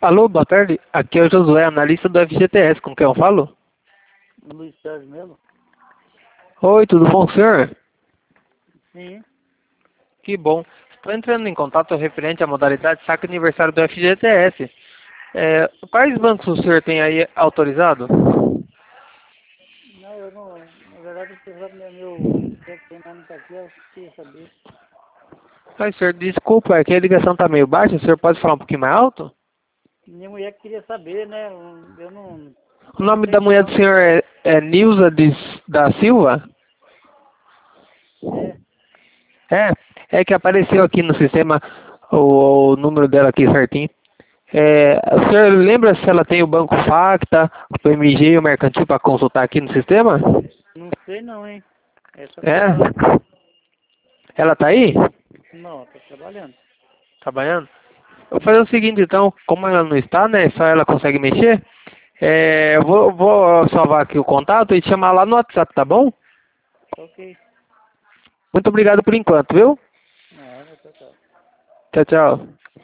Alô, boa tarde. Aqui é o Josué, analista do FGTS. Com quem eu falo? Luiz Sérgio mesmo? Oi, tudo bom, senhor? Sim. Que bom. Estou entrando em contato referente à modalidade saque aniversário do FGTS. Quais bancos o senhor tem aí autorizado? Não, eu não. Na verdade, o pessoal meu chefe não está aqui, eu queria saber. Ai, senhor, desculpa, é que a ligação está meio baixa. O senhor pode falar um pouquinho mais alto? Minha mulher queria saber, né? Eu O não nome da tenho mulher do banco. senhor é Nilza da Silva? É, É, é que apareceu aqui no sistema o número dela aqui certinho. O senhor lembra se ela tem o Banco Facta, o PMG e o Mercantil para consultar aqui no sistema? não sei não, hein? Essa É? trabalha. Ela tá aí? Não, tá trabalhando. Trabalhando? Eu vou fazer o seguinte então, como ela não está, né? Só ela consegue mexer. Eu vou salvar aqui o contato e te chamar lá no WhatsApp, tá bom? Ok. Muito obrigado por enquanto, viu? Nada, tá. Tchau, tchau.